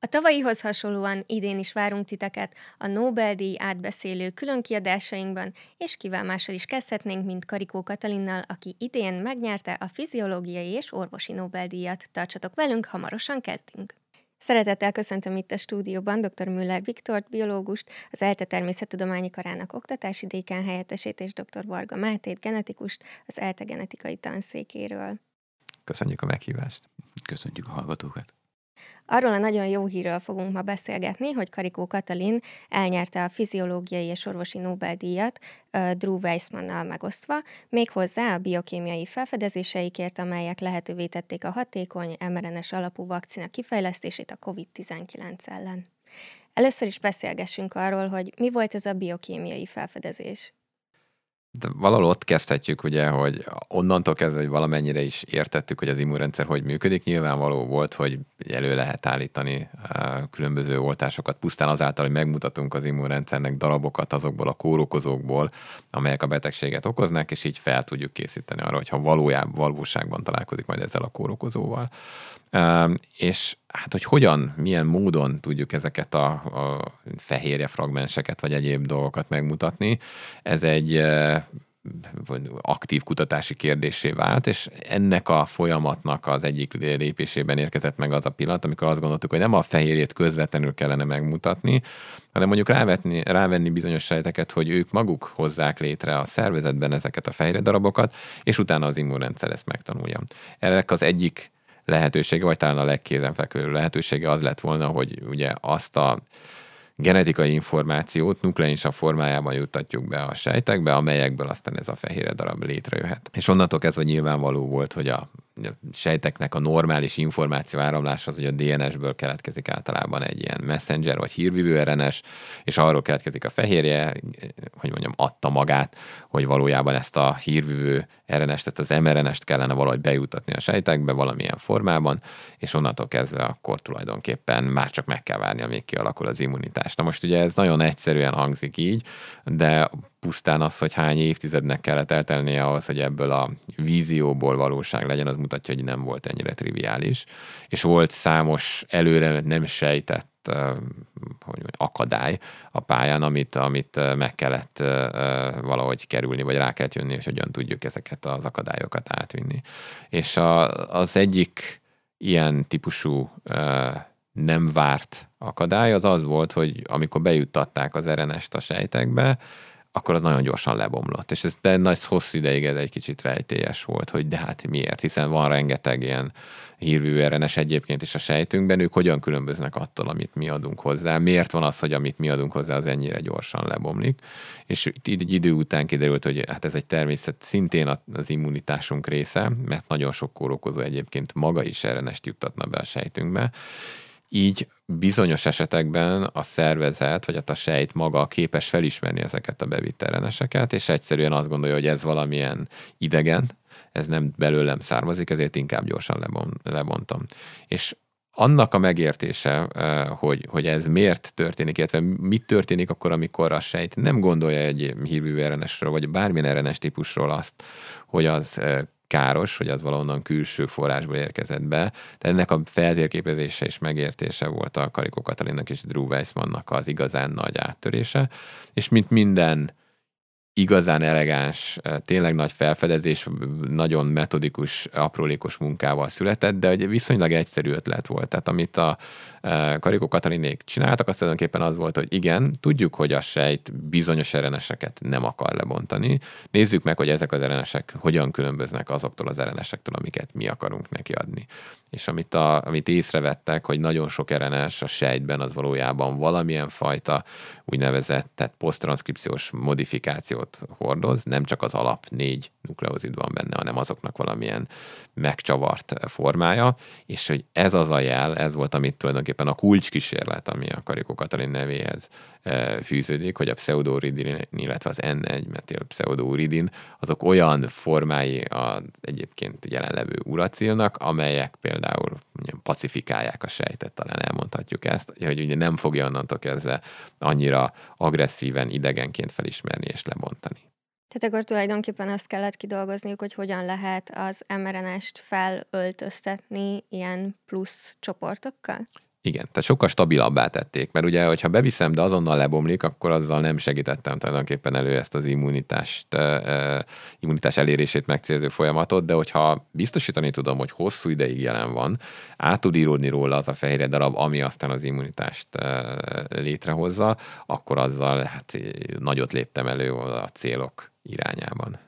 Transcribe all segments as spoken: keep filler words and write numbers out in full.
A tavalyihoz hasonlóan idén is várunk titeket a Nobel-díj átbeszélő különkiadásainkban, és kivel mással is kezdhetnénk, mint Karikó Katalinnal, aki idén megnyerte a fiziológiai és orvosi Nobel-díjat. Tartsatok velünk, hamarosan kezdünk! Szeretettel köszöntöm itt a stúdióban dr. Müller Viktort, biológust, az ELTE Természettudományi Karának oktatási dékán helyettesét és dr. Varga Mátét, genetikust, az ELTE genetikai tanszékéről. Köszönjük a meghívást. Köszönjük a hallgatókat. Arról a nagyon jó hírről fogunk ma beszélgetni, hogy Karikó Katalin elnyerte a fiziológiai és orvosi Nobel-díjat Drew Weissmannal megosztva, méghozzá a biokémiai felfedezéseikért, amelyek lehetővé tették a hatékony em er en es alapú vakcina kifejlesztését a kovid tizenkilenc ellen. Először is beszélgessünk arról, hogy mi volt ez a biokémiai felfedezés. De valahol ott kezdhetjük, ugye, hogy onnantól kezdve, hogy valamennyire is értettük, hogy az immunrendszer hogy működik, nyilvánvaló volt, hogy elő lehet állítani különböző oltásokat, pusztán azáltal, hogy megmutatunk az immunrendszernek darabokat azokból a kórokozókból, amelyek a betegséget okoznak, és így fel tudjuk készíteni arra, hogyha valójában, valóságban találkozik majd ezzel a kórokozóval. Uh, és hát, hogy hogyan, milyen módon tudjuk ezeket a, a fehérje fragmenseket, vagy egyéb dolgokat megmutatni, ez egy uh, aktív kutatási kérdéssé vált, és ennek a folyamatnak az egyik lépésében érkezett meg az a pillanat, amikor azt gondoltuk, hogy nem a fehérjét közvetlenül kellene megmutatni, hanem mondjuk rávetni, rávenni bizonyos sejteket, hogy ők maguk hozzák létre a szervezetben ezeket a fehérje darabokat, és utána az immunrendszer ezt megtanulja. Ennek az egyik lehetősége, vagy talán a legkézenfekvőbb lehetősége az lett volna, hogy ugye azt a genetikai információt nukleinsav formájában juttatjuk be a sejtekbe, amelyekből aztán ez a fehérje darab létrejöhet. És onnantól kezdve nyilvánvaló volt, hogy a sejteknek a normális információ áramlása az, hogy a dé en es-ből keletkezik általában egy ilyen messenger vagy hírvívő er en es, és arról keletkezik a fehérje, hogy mondjam, adta magát, hogy valójában ezt a hírvívő er en es, tehát az em er en es-t kellene valahogy bejutatni a sejtekbe valamilyen formában, és onnantól kezdve akkor tulajdonképpen már csak meg kell várni, amíg kialakul az immunitás. Na most ugye ez nagyon egyszerűen hangzik így, de pusztán az, hogy hány évtizednek kellett eltelnie ahhoz, hogy ebből a vízióból valóság legyen, az mutatja, hogy nem volt ennyire triviális. És volt számos előre nem sejtett uh, hogy mondjam, akadály a pályán, amit, amit meg kellett uh, valahogy kerülni, vagy rá kellett jönni, hogy hogyan tudjuk ezeket az akadályokat átvinni. És a, az egyik ilyen típusú uh, nem várt akadály az az volt, hogy amikor bejuttatták az er en es-t a sejtekbe, akkor az nagyon gyorsan lebomlott. És ez de nagy hosszú ideig ez egy kicsit rejtélyes volt, hogy de hát miért, hiszen van rengeteg ilyen hírvívő er en es egyébként is a sejtünkben, ők hogyan különböznek attól, amit mi adunk hozzá, miért van az, hogy amit mi adunk hozzá, az ennyire gyorsan lebomlik. És így idő után kiderült, hogy hát ez egy természet szintén az immunitásunk része, mert nagyon sok kórokozó egyébként maga is er en es-t juttatna be a sejtünkbe. Így bizonyos esetekben a szervezet, vagy a sejt maga képes felismerni ezeket a bevitt er en es-eket, és egyszerűen azt gondolja, hogy ez valamilyen idegen, ez nem belőlem származik, ezért inkább gyorsan lebon, lebontom. És annak a megértése, hogy, hogy ez miért történik, illetve mit történik akkor, amikor a sejt nem gondolja egy hírvívő er en es-ről, vagy bármilyen er en es típusról azt, hogy az káros, hogy az valahonnan külső forrásból érkezett be, de ennek a feltérképezése és megértése volt a Karikó Katalinnak és Drew Weissmannnak az igazán nagy áttörése, és mint minden igazán elegáns, tényleg nagy felfedezés, nagyon metodikus, aprólékos munkával született, de egy viszonylag egyszerű ötlet volt. Tehát amit a Karikó Katalinék csináltak, azt tulajdonképpen az volt, hogy igen, tudjuk, hogy a sejt bizonyos er en es-eket nem akar lebontani. Nézzük meg, hogy ezek az er en es-ek hogyan különböznek azoktól az er en es-ektől, amiket mi akarunk neki adni. És amit, a, amit észrevettek, hogy nagyon sok er en es a sejtben az valójában valamilyen fajta úgynevezett, tehát poszttranszkripciós modifikációt hordoz, nem csak az alap négy nukleozid van benne, hanem azoknak valamilyen megcsavart formája, és hogy ez az a jel, ez volt, amit tulajdonképpen a kulcskísérlet, ami a Karikó Katalin nevéhez fűződik, hogy a pseudouridin, illetve az en egy metil pseudouridin, azok olyan formái az egyébként jelenlevő uracilnak, amelyek például mondjam, pacifikálják a sejtet, talán elmondhatjuk ezt, hogy ugye nem fogja onnantól kezdve annyira agresszíven, idegenként felismerni és lebontani. Tehát akkor tulajdonképpen azt kellett kidolgozniuk, hogy hogyan lehet az em er en est felöltöztetni ilyen plusz csoportokkal? Igen, tehát sokkal stabilabbá tették, mert ugye, hogyha beviszem, de azonnal lebomlik, akkor azzal nem segítettem tulajdonképpen elő ezt az immunitást, uh, immunitás elérését megcélző folyamatot, de hogyha biztosítani tudom, hogy hosszú ideig jelen van, át tud íródni róla az a fehérje darab, ami aztán az immunitást uh, létrehozza, akkor azzal hát nagyot léptem elő a célok irányában.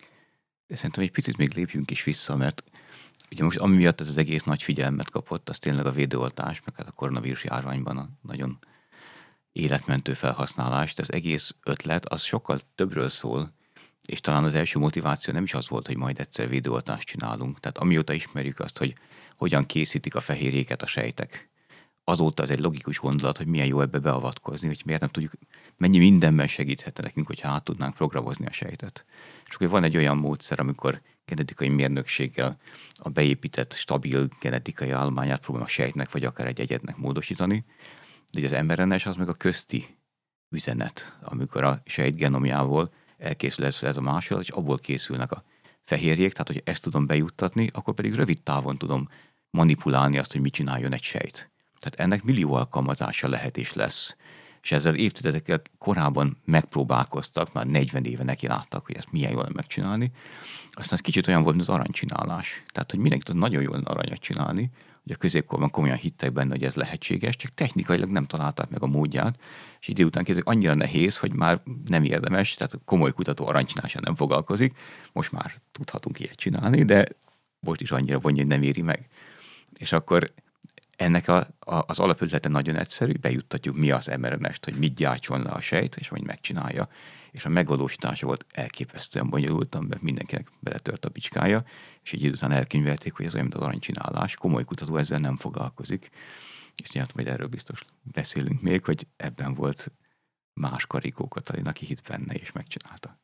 De szerintem egy picit még lépjünk is vissza, mert ugye most ami miatt ez az egész nagy figyelmet kapott, az tényleg a védőoltás, meg hát a koronavírus járványban a nagyon életmentő felhasználás, de az egész ötlet az sokkal többről szól, és talán az első motiváció nem is az volt, hogy majd egyszer védőoltást csinálunk. Tehát amióta ismerjük azt, hogy hogyan készítik a fehérjéket a sejtek, azóta ez egy logikus gondolat, hogy milyen jó ebbe beavatkozni, hogy miért nem tudjuk, mennyi mindenben segíthetne nekünk, hogyha át tudnánk programozni a sejtet. És akkor van egy olyan módszer, amikor genetikai mérnökséggel a beépített, stabil genetikai állományát próbálom a sejtnek, vagy akár egy egyednek módosítani, de az em er en es az meg a közti üzenet, amikor a sejt genomjából elkészül ez a másolat, és abból készülnek a fehérjék, tehát hogy ezt tudom bejuttatni, akkor pedig rövid távon tudom manipulálni azt, hogy mit csináljon egy sejt. Tehát ennek millió alkalmazása lehet és lesz. És ezzel évtizedekkel korábban megpróbálkoztak, már negyven éve neki láttak, hogy ezt milyen jól megcsinálni. Aztán ez kicsit olyan volt, mint az aranycsinálás. Tehát, hogy mindenki tud nagyon jól aranyat csinálni, hogy a középkorban komolyan hittek benne, hogy ez lehetséges, csak technikailag nem találták meg a módját, és idő után kérdezik, annyira nehéz, hogy már nem érdemes, tehát a komoly kutató aranycsinálással nem foglalkozik, most már tudhatunk ilyet csinálni, de most is annyira vonja, hogy nem éri meg. És akkor ennek a, a, az alapötlete nagyon egyszerű, bejuttatjuk mi az em er en est, hogy mit gyártson le a sejt, és hogy megcsinálja. És a megvalósítása volt elképesztően bonyolultan, mert mindenkinek beletört a bicskája, és egy idő után elkönyvelték, hogy ez olyan, mint az aranycsinálás. Komoly kutató ezzel nem foglalkozik. És nyilván, majd erről biztos beszélünk még, hogy ebben volt más Karikó Katalin, aki hitt benne és megcsinálta.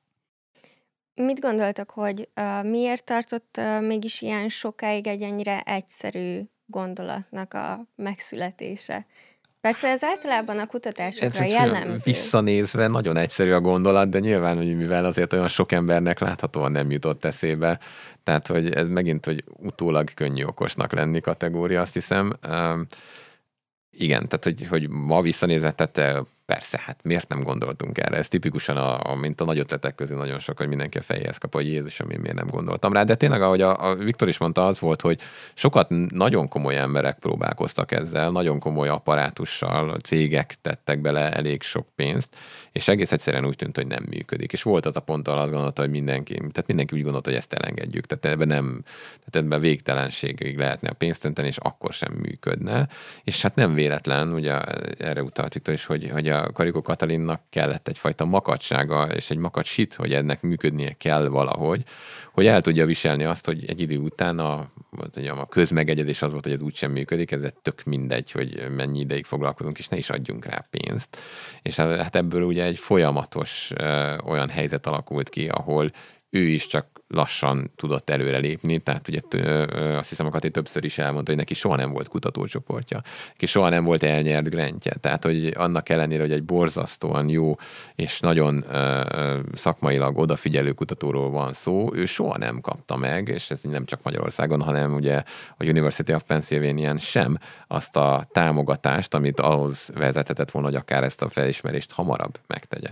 Mit gondoltak, hogy uh, miért tartott uh, mégis ilyen sokáig egy ennyire egyszerű gondolatnak a megszületése? Persze ez általában a kutatásokra jellemző. Visszanézve nagyon egyszerű a gondolat, de nyilván, hogy mivel azért olyan sok embernek láthatóan nem jutott eszébe, tehát hogy ez megint, hogy utólag könnyű okosnak lenni kategória, azt hiszem. Um, igen, tehát hogy, hogy ma visszanézve, tehát persze, hát miért nem gondoltunk erre? Ez tipikusan, a, a, mint a nagy ötletek közül nagyon sok, hogy mindenki a fejéhez kap, hogy Jézusom, én miért nem gondoltam rá. De tényleg, ahogy a, a Viktor is mondta, az volt, hogy sokat nagyon komoly emberek próbálkoztak ezzel, nagyon komoly apparátussal, cégek tettek bele elég sok pénzt, és egész egyszerűen úgy tűnt, hogy nem működik. És volt az a pont, ahol azt gondolta, hogy mindenki, tehát mindenki úgy gondolta, hogy ezt elengedjük. Tehát ebben nem, tehát ebben végtelenségig lehetne a pénzt önteni, és akkor sem működne. És hát nem véletlen, ugye erre utalt Viktor is, hogy, hogy a Karikó Katalinnak kellett egyfajta makacsága, és egy makacs hit, hogy ennek működnie kell valahogy, hogy el tudja viselni azt, hogy egy idő után a, mondjam, a közmegegyezés az volt, hogy ez úgysem működik, ez tök mindegy, hogy mennyi ideig foglalkozunk, és ne is adjunk rá pénzt. És hát ebből ugye egy folyamatos ö, olyan helyzet alakult ki, ahol ő is csak lassan tudott előrelépni, tehát ugye azt hiszem, a Kati többször is elmondta, hogy neki soha nem volt kutatócsoportja, neki soha nem volt elnyert grantje, tehát hogy annak ellenére, hogy egy borzasztóan jó és nagyon uh, szakmailag odafigyelő kutatóról van szó, ő soha nem kapta meg, és ez nem csak Magyarországon, hanem ugye a University of Pennsylvania sem azt a támogatást, amit ahhoz vezethetett volna, hogy akár ezt a felismerést hamarabb megtegye.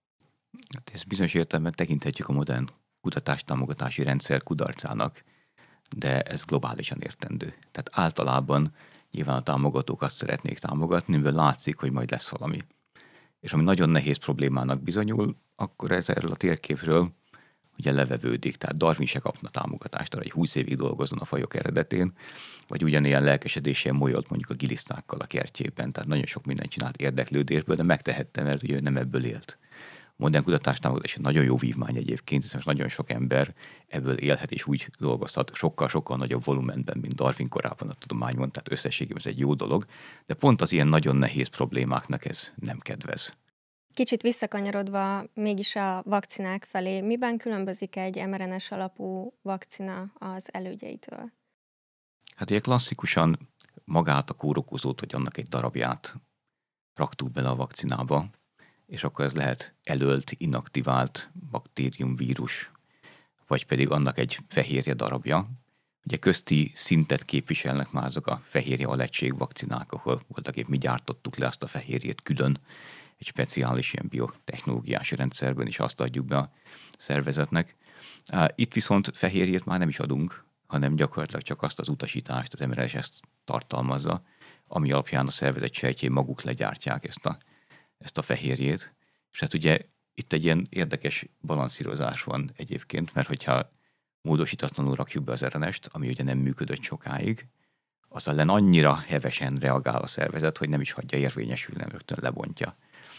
Hát ezt bizonyos értelemben tekinthetjük a modern kutatástámogatási rendszer kudarcának, de ez globálisan értendő. Tehát általában nyilván a támogatók azt szeretnék támogatni, mivel látszik, hogy majd lesz valami. És ami nagyon nehéz problémának bizonyul, akkor ez erről a térképről ugye levevődik. Tehát Darwin se kapna támogatást arra, hogy húsz évig dolgozzon a fajok eredetén, vagy ugyanilyen lelkesedéssel molyolt mondjuk a gilisztákkal a kertjében. Tehát nagyon sok mindent csinált érdeklődésből, de megtehette, mert ugye nem ebből élt. A modern kutatástámogatás egy nagyon jó vívmány egyébként, hiszen most nagyon sok ember ebből élhet és úgy dolgozhat sokkal-sokkal nagyobb volumenben, mint Darwin korában a tudományban, tehát összességében ez egy jó dolog, de pont az ilyen nagyon nehéz problémáknak ez nem kedvez. Kicsit visszakanyarodva mégis a vakcinák felé, miben különbözik egy em er en es alapú vakcina az elődjeitől? Hát ugye klasszikusan magát a kórokozót, vagy annak egy darabját raktuk bele a vakcinába, és akkor ez lehet elölt, inaktivált baktérium, vírus, vagy pedig annak egy fehérje darabja, Ugye közti szintet képviselnek már azok a fehérje alegység vakcinák, ahol voltak épp mi gyártottuk le azt a fehérjét külön, egy speciális ilyen biotechnológiás rendszerben is azt adjuk be a szervezetnek. Itt viszont fehérjét már nem is adunk, hanem gyakorlatilag csak azt az utasítást, az em er en es ezt tartalmazza, ami alapján a szervezet sejtjei maguk legyártják ezt a, ezt a fehérjét. És hát ugye itt egy ilyen érdekes balanszírozás van egyébként, mert hogyha módosítatlanul rakjuk be az er en est, ami ugye nem működött sokáig, az ellen annyira hevesen reagál a szervezet, hogy nem is hagyja érvényesülni, nem rögtön lebontja.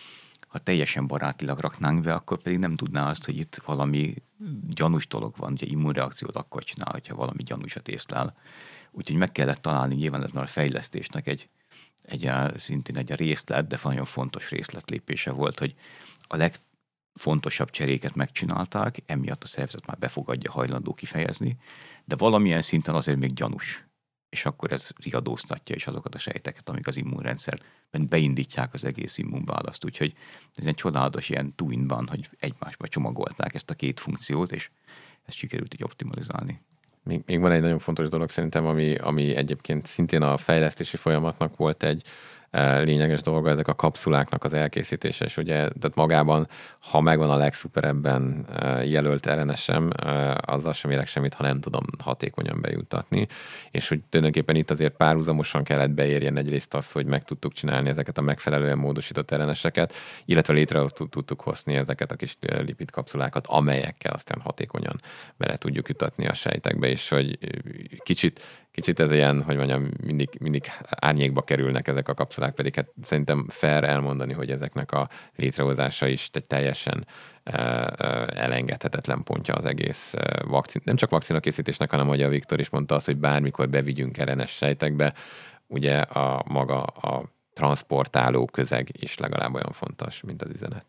Ha teljesen barátilag raknánk be, akkor pedig nem tudná azt, hogy itt valami gyanús dolog van, ugye immunreakciót akkor csinál, hogyha valami gyanúsat észlel. Úgyhogy meg kellett találni nyilván a fejlesztésnek egy, egy szintén egy részlet, de nagyon fontos részletlépése volt, hogy a legfontosabb cseréket megcsinálták, emiatt a szervezet már befogadja, hajlandó kifejezni, de valamilyen szinten azért még gyanús. És akkor ez riadóztatja is azokat a sejteket, amik az immunrendszerben beindítják az egész immunválaszt. Úgyhogy ez egy csodálatos ilyen twin van, hogy egymásba csomagolták ezt a két funkciót, és ezt sikerült így optimalizálni. Még, még van egy nagyon fontos dolog szerintem, ami, ami egyébként szintén a fejlesztési folyamatnak volt egy lényeges dolga, ezek a kapszuláknak az elkészítése, és ugye tehát magában, ha megvan a legszuperebben jelölt er en es-em, azzal sem érek semmit, ha nem tudom hatékonyan bejuttatni, és hogy tulajdonképpen itt azért párhuzamosan kellett beérjen egyrészt az, hogy meg tudtuk csinálni ezeket a megfelelően módosított er en es-eket, illetve létre tudtuk hozni ezeket a kis lipid kapszulákat, amelyekkel aztán hatékonyan bele tudjuk jutatni a sejtekbe, és hogy kicsit Kicsit ez ilyen, hogy mondjam, mindig, mindig árnyékba kerülnek ezek a kapszulák, pedig hát szerintem fair elmondani, hogy ezeknek a létrehozása is egy teljesen uh, uh, elengedhetetlen pontja az egész uh, vakcin. Nem csak vakcinakészítésnek, hanem ahogy a Viktor is mondta azt, hogy bármikor bevigyünk er en es sejtekbe, ugye a maga a transportáló közeg is legalább olyan fontos, mint az üzenet.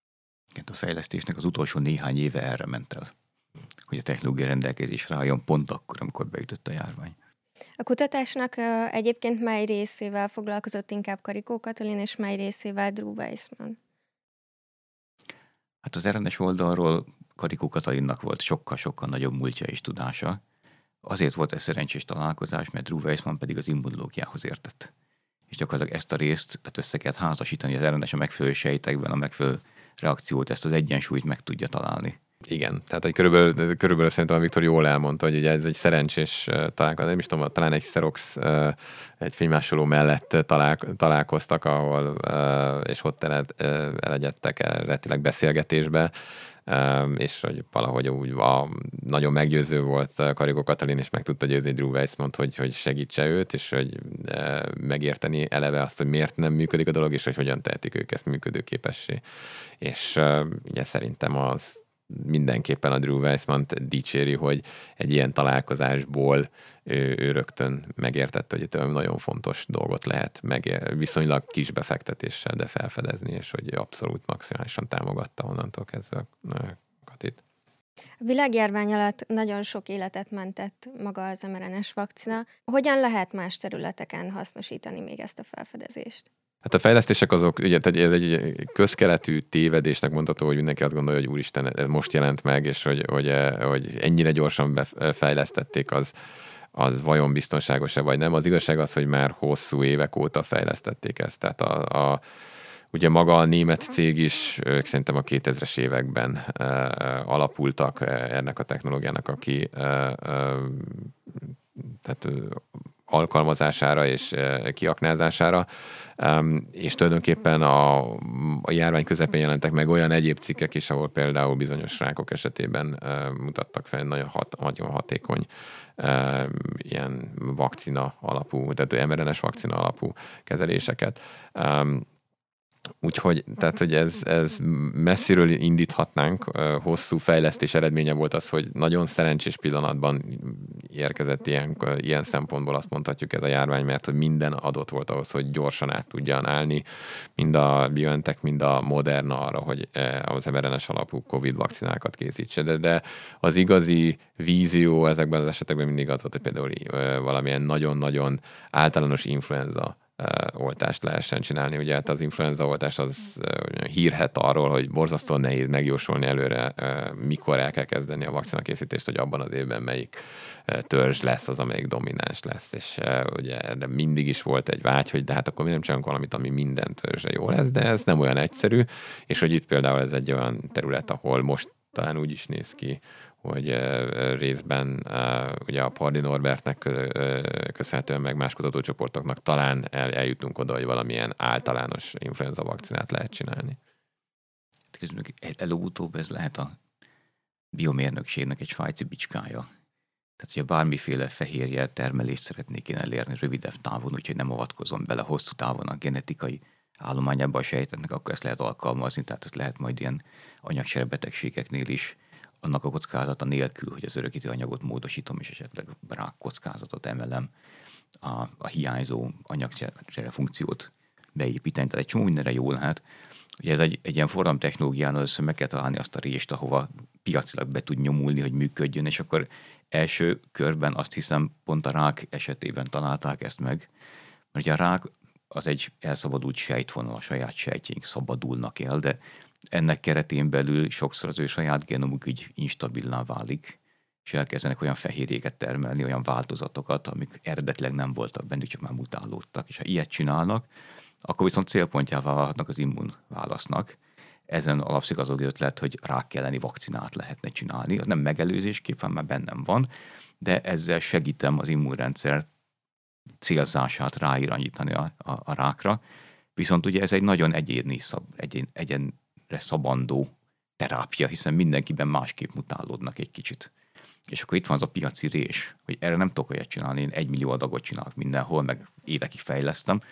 A fejlesztésnek az utolsó néhány éve erre ment el, hogy a technológia rendelkezésre álljon pont akkor, amikor beütött a járvány. A kutatásnak uh, egyébként mely részével foglalkozott inkább Karikó Katalin, és mely részével Drew Weissman? Hát az er en es oldalról Karikó Katalinnak volt sokkal-sokkal nagyobb múltja és tudása. Azért volt ez szerencsés találkozás, mert Drew Weissman pedig az immunológiához értett. És gyakorlatilag ezt a részt, tehát össze kellett házasítani az er en es a megfelelő sejtekben, a megfelelő reakciót, ezt az egyensúlyt meg tudja találni. Igen, tehát hogy körülbelül, körülbelül szerintem a Viktor jól elmondta, hogy ugye ez egy szerencsés találkozás, nem is tudom, talán egy Xerox, egy fénymásoló mellett talál, találkoztak, ahol, és ott elegyedtek eredetileg beszélgetésbe, és hogy valahogy úgy a, nagyon meggyőző volt Karikó Katalin, és meg tudta győzni Drew Weissmant, hogy, hogy segítse őt, és hogy megérteni eleve azt, hogy miért nem működik a dolog, és hogy hogyan tehetik ők ezt működőképessé. És ugye szerintem az mindenképpen a Drew Weissmant dicséri, hogy egy ilyen találkozásból ő, ő rögtön megértette, hogy itt nagyon fontos dolgot lehet meg viszonylag kis befektetéssel, de felfedezni, és hogy abszolút maximálisan támogatta onnantól kezdve a Katit. A világjárvány alatt nagyon sok életet mentett maga az em er en es vakcina. Hogyan lehet más területeken hasznosítani még ezt a felfedezést? Hát a fejlesztések azok, ugye, ez egy közkeletű tévedésnek mondható, hogy mindenki azt gondolja, hogy úristen, ez most jelent meg, és hogy, hogy, hogy ennyire gyorsan befejlesztették, az, az vajon biztonságos-e vagy nem. Az igazság az, hogy már hosszú évek óta fejlesztették ezt. Tehát a, a, ugye maga a német cég is, ők szerintem a kétezres években e, e, alapultak ennek a technológiának, aki e, e, tehát alkalmazására és kiaknázására, és tulajdonképpen a, a járvány közepén jelentek meg olyan egyéb cikkek is, ahol például bizonyos rákok esetében mutattak fel nagyon, hat, nagyon hatékony ilyen vakcina alapú, tehát em er en es vakcina alapú kezeléseket. Úgyhogy, tehát, hogy ez, ez messziről indíthatnánk, hosszú fejlesztés eredménye volt az, hogy nagyon szerencsés pillanatban érkezett ilyen, ilyen szempontból azt mondhatjuk ez a járvány, mert hogy minden adott volt ahhoz, hogy gyorsan át tudjan állni, mind a BioNTech, mind a Moderna arra, hogy az em er en es alapú Covid vakcinákat készítse. De, de az igazi vízió ezekben az esetekben mindig az volt, hogy például valamilyen nagyon-nagyon általános influenza oltást lehessen csinálni. Ugye hát az influenza oltás az hírhet arról, hogy borzasztóan nehéz megjósolni előre, mikor el kell kezdeni a vakcinakészítést, hogy abban az évben melyik törzs lesz az, amelyik domináns lesz. És ugye erre mindig is volt egy vágy, hogy de hát akkor mi nem csinálunk valamit, ami minden törzsre jó lesz, de ez nem olyan egyszerű, és hogy itt például ez egy olyan terület, ahol most talán úgy is néz ki, hogy részben ugye a Pardi Norbertnek köszönhetően meg más kutatócsoportoknak talán el, eljutunk oda, hogy valamilyen általános influenza vakcinát lehet csinálni. Közben előbb-utóbb ez lehet a biomérnökségnek egy svájci bicskája. Tehát, hogyha bármiféle fehérje termelést szeretnék én elérni rövidebb távon, úgyhogy nem avatkozom bele hosszú távon a genetikai állományába a sejtetnek, akkor ezt lehet alkalmazni, tehát ezt lehet majd ilyen anyagcserebetegségeknél is annak a kockázata nélkül, hogy az örökítő anyagot módosítom, és esetleg rák kockázatot emelem, a, a hiányzó anyagcsere funkciót beépíteni. Tehát egy csomó mindenre jól lehet. Ugye ez egy, egy ilyen forradalomtechnológián először meg kell találni azt a rést, ahova piacilag be tud nyomulni, hogy működjön, és akkor első körben azt hiszem pont a rák esetében találták ezt meg, mert ugye a rák az egy elszabadult sejtvonal, a saját sejtjeink szabadulnak el, de ennek keretén belül sokszor az ő saját genomuk így instabilná válik, és elkezdenek olyan fehérjéket termelni, olyan változatokat, amik eredetileg nem voltak bennük, csak már mutálódtak. És ha ilyet csinálnak, akkor viszont célpontjává válhatnak az immunválasznak. Ezen alapszik az az ötlet, hogy rák elleni vakcinát lehetne csinálni. Az nem megelőzésképpen, már bennem van, de ezzel segítem az immunrendszer célzását ráirányítani a, a, a rákra. Viszont ugye ez egy nagyon egyéni, szab, egyén, egyenre szabandó terápia, hiszen mindenkiben másképp mutálódnak egy kicsit. És akkor itt van az a piaci rés, hogy erre nem tudok olyat csinálni, én egymillió adagot csinálok mindenhol, meg évekig fejlesztem,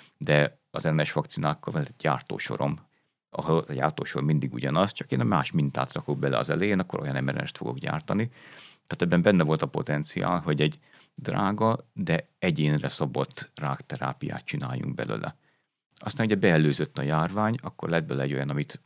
de az er en es vakcinákkal van egy gyártósorom, ahol a gyártósor mindig ugyanaz, csak én a más mintát rakok bele az elején, akkor olyan em er en est fogok gyártani. Tehát ebben benne volt a potenciál, hogy egy drága, de egyénre szabott rákterápiát csináljunk belőle. Aztán ugye beelőzött a járvány, akkor lett bele egy olyan, amit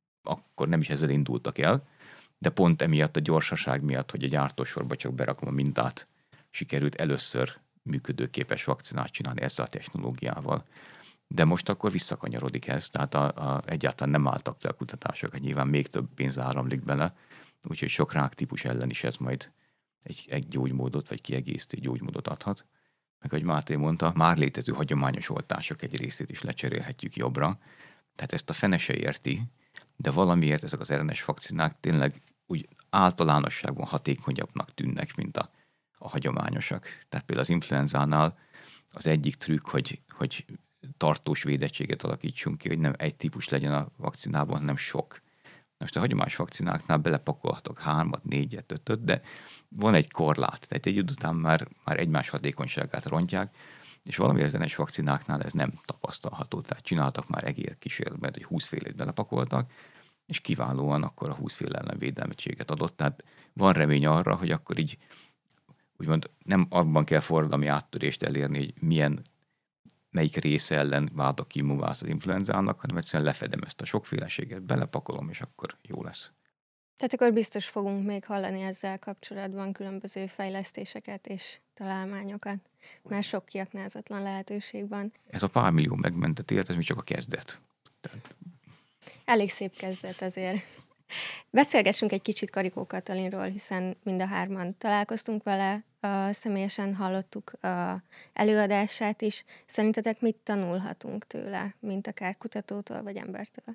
akkor nem is ezzel indultak el, de pont emiatt a gyorsaság miatt, hogy a gyártósorba csak berakom a mintát, sikerült először működőképes vakcinát csinálni ezzel a technológiával. De most akkor visszakanyarodik ez, tehát a, a, egyáltalán nem álltak le a kutatások, nyilván még több pénz áramlik bele, úgyhogy sok ráktípus ellen is ez majd egy, egy gyógymódot, vagy kiegészítő gyógymódot adhat. Meg ahogy Máté mondta, már létező hagyományos oltások egy részét is lecserélhetjük jobbra, tehát ezt a fene se érti, de valamiért ezek az er en es vakcinák tényleg úgy általánosságban hatékonyabbnak tűnnek, mint a, a hagyományosak. Tehát például az influenzánál az egyik trükk, hogy, hogy tartós védettséget alakítsunk ki, hogy nem egy típus legyen a vakcinában, hanem sok. Most a hagyományos vakcináknál belepakolhatok hármat, négyet, ötöt, de van egy korlát, tehát egy idő után már, már egymás hatékonyságát rontják, és valamiért az er en es vakcináknál ez nem tapasztalható. Tehát csináltak már egér kísérletben, hogy húszfélét belepakoltak, és kiválóan akkor a húszféle ellen védelmettséget adott. Tehát van remény arra, hogy akkor így úgymond nem abban kell forradalmi áttörést elérni, hogy milyen, melyik része ellen váltok ki immunválaszt az influenzának, hanem egyszerűen lefedem ezt a sokféleséget, belepakolom, és akkor jó lesz. Tehát akkor biztos fogunk még hallani ezzel kapcsolatban különböző fejlesztéseket és találmányokat, mert sok kiaknázatlan lehetőség van. Ez a pár millió megmentett élet, ez még csak a kezdet. Tehát... Elég szép kezdet azért. Beszélgessünk egy kicsit Karikó Katalinról, hiszen mind a hárman találkoztunk vele, a, személyesen hallottuk a előadását is. Szerintetek mit tanulhatunk tőle, mint akár kutatótól vagy embertől?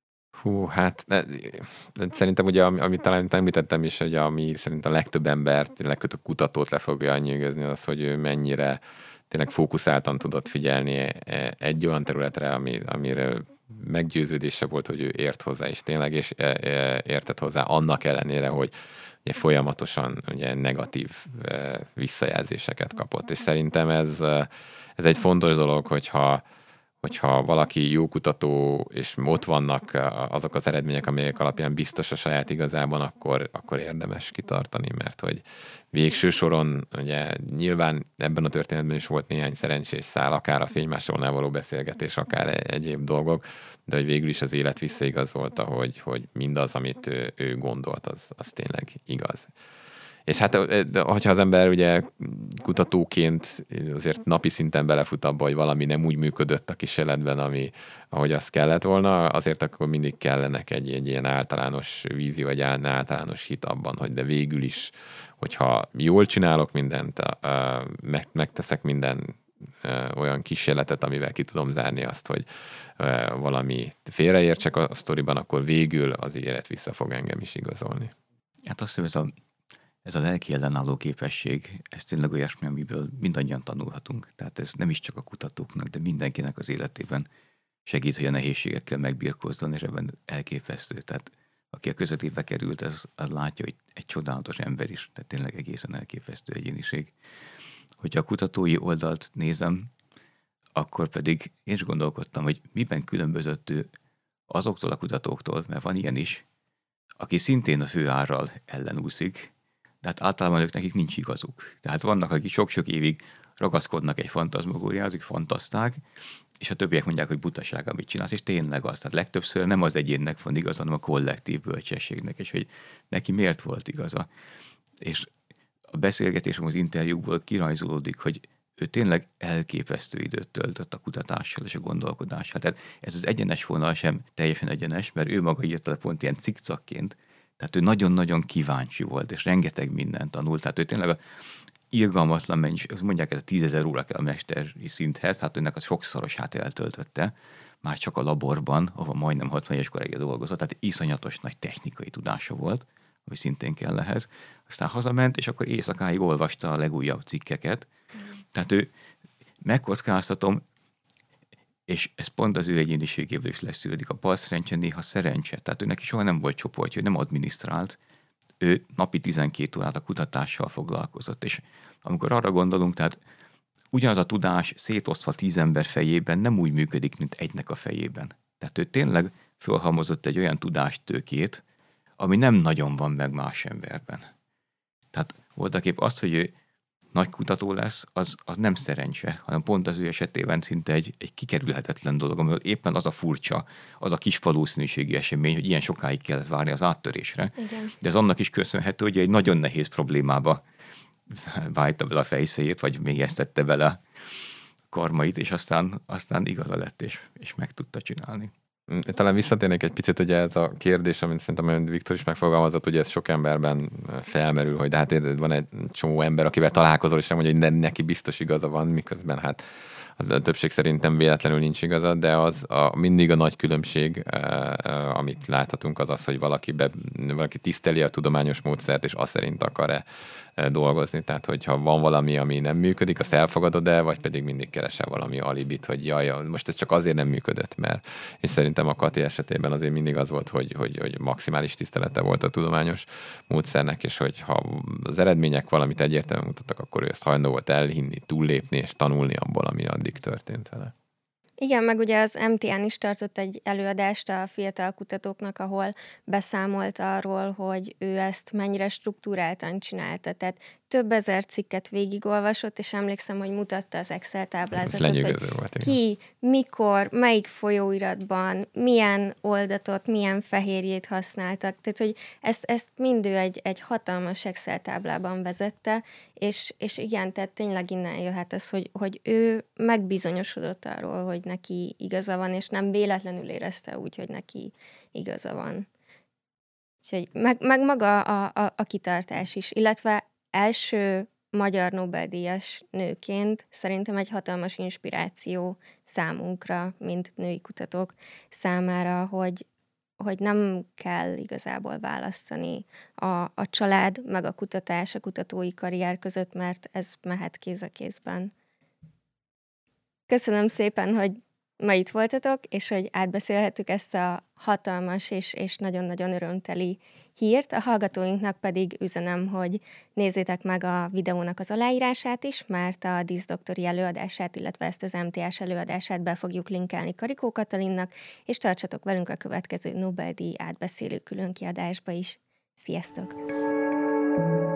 Hú, hát de, de szerintem ugye, amit talán említettem is, hogy ami szerint a legtöbb embert, a legtöbb kutatót le fogja nyűgözni, az, hogy ő mennyire tényleg fókuszáltan tudott figyelni egy olyan területre, ami, amire meggyőződése volt, hogy ő ért hozzá, és tényleg és értett hozzá annak ellenére, hogy ugye folyamatosan ugye negatív visszajelzéseket kapott. És szerintem ez, ez egy fontos dolog, hogyha hogyha valaki jó kutató, és ott vannak azok az eredmények, amelyek alapján biztos a saját igazában, akkor, akkor érdemes kitartani, mert hogy végső soron, ugye nyilván ebben a történetben is volt néhány szerencsés szál, akár a fénymásolnál való beszélgetés, akár egyéb dolgok, de hogy végül is az élet visszaigazolta, hogy, hogy mindaz, amit ő, ő gondolt, az, az tényleg igaz. És hát, hogyha az ember ugye kutatóként azért napi szinten belefut abba, hogy valami nem úgy működött a kísérletben, ami, ahogy azt kellett volna, azért akkor mindig kellenek egy, egy ilyen általános vízió, egy általános hit abban, hogy de végül is, hogyha jól csinálok mindent, meg, megteszek minden olyan kísérletet, amivel ki tudom zárni azt, hogy valami félreértsek a sztoriban, akkor végül az élet vissza fog engem is igazolni. Hát azt hiszem, ez a, ez a lelki ellenálló képesség, ez tényleg olyasmi, amiből mindannyian tanulhatunk. Tehát ez nem is csak a kutatóknak, de mindenkinek az életében segít, hogy a nehézségekkel megbirkózzon, és ebben elképesztő. Tehát aki a közepébe került, az, az látja, hogy egy csodálatos ember is, tehát tényleg egészen elképesztő egyéniség. Hogyha a kutatói oldalt nézem, akkor pedig én is gondolkodtam, hogy miben különbözött ő azoktól a kutatóktól, mert van ilyen is, aki szintén a főárral ellenúszik, de hát általában ők nekik nincs igazuk. Tehát vannak, akik sok-sok évig ragaszkodnak egy fantazmagóriához, hogy fantaszták, és a többiek mondják, hogy butaság, amit csinálsz, és tényleg az. Tehát legtöbbször nem az egyénnek van igaza, hanem a kollektív bölcsességnek, és hogy neki miért volt igaza. És a beszélgetésem az interjúkból kirajzolódik, hogy ő tényleg elképesztő időt töltött a kutatással és a gondolkodással. Tehát ez az egyenes vonal sem teljesen egyenes, mert ő maga írta pont ilyen cikcakként, tehát ő nagyon-nagyon kíváncsi volt, és rengeteg mindent tanult. Tehát ő tényleg a irgalmatlan mennyiség, mondják, ez a tízezer óra kell a mesteri szinthez, hát önnek az sokszorosát eltöltötte, már csak a laborban, ahol majdnem hatvan éves koráig dolgozott, tehát iszonyatos nagy technikai tudása volt, ami szintén kell ehhez. Aztán hazament, és akkor éjszakáig olvasta a legújabb cikkeket. Mm. Tehát ő, megkockáztatom, és ez pont az ő egyéniségéből is leszűrődik. A bal szerencse néha szerencse. Tehát ő neki soha nem volt csoportja, ő nem adminisztrált. Ő napi tizenkét órát a kutatással foglalkozott. És amikor arra gondolunk, tehát ugyanaz a tudás szétosztva tíz ember fejében nem úgy működik, mint egynek a fejében. Tehát ő tényleg fölhalmozott egy olyan tudástőkét, ami nem nagyon van meg más emberben. Tehát voltaképp az, hogy ő nagy kutató lesz, az, az nem szerencse, hanem pont az ő esetében szinte egy, egy kikerülhetetlen dolog, amivel éppen az a furcsa, az a kis valószínűségi esemény, hogy ilyen sokáig kellett várni az áttörésre. Igen. De ez annak is köszönhető, hogy egy nagyon nehéz problémába vájta bele a fejszéjét, vagy még ezt tette bele karmait, és aztán, aztán igaza lett, és, és meg tudta csinálni. Talán visszatérnék egy picit ugye ez a kérdés, amit szerintem Viktor is megfogalmazott, hogy ez sok emberben felmerül, hogy de hát van egy csomó ember, akivel találkozol, és nem mondja, hogy neki biztos igaza van, miközben hát a többség szerint nem véletlenül nincs igaza, de az a, mindig a nagy különbség, eh, amit láthatunk, az az, hogy valaki, be, valaki tiszteli a tudományos módszert, és azt szerint akar-e dolgozni. Tehát, hogyha van valami, ami nem működik, azt elfogadod el, vagy pedig mindig keresel valami alibit, hogy jaj, most ez csak azért nem működött, mert és szerintem a Kati esetében azért mindig az volt, hogy, hogy, hogy maximális tisztelete volt a tudományos módszernek, és hogy ha az eredmények valamit egyértelműen mutattak, akkor ő ezt hajlandó volt elhinni, túllépni és tanulni abból, ami addig történt vele. Igen, meg ugye az em té en is tartott egy előadást a fiatal kutatóknak, ahol beszámolt arról, hogy ő ezt mennyire struktúráltan csinálta. Tehát több ezer cikket végigolvasott, és emlékszem, hogy mutatta az Excel táblázatot, hogy volt, ki, mikor, melyik folyóiratban, milyen oldatot, milyen fehérjét használtak. Tehát, hogy ezt, ezt mind ő egy, egy hatalmas Excel táblában vezette, és, és igen, tehát tényleg innen jöhet ez, hogy, hogy ő megbizonyosodott arról, hogy neki igaza van, és nem véletlenül érezte úgy, hogy neki igaza van. Úgyhogy meg, meg maga a, a, a kitartás is, illetve első magyar Nobel-díjas nőként szerintem egy hatalmas inspiráció számunkra, mint női kutatók számára, hogy, hogy nem kell igazából választani a, a család, meg a kutatás, a kutatói karrier között, mert ez mehet kéz a kézben. Köszönöm szépen, hogy ma itt voltatok, és hogy átbeszélhettük ezt a hatalmas és, és nagyon-nagyon örömteli hírt. A hallgatóinknak pedig üzenem, hogy nézzétek meg a videónak az aláírását is, mert a díszdoktori előadását, illetve ezt az em té es előadását be fogjuk linkelni Karikó Katalinnak, és tartsatok velünk a következő Nobel-díj átbeszélő különkiadásba is. Sziasztok!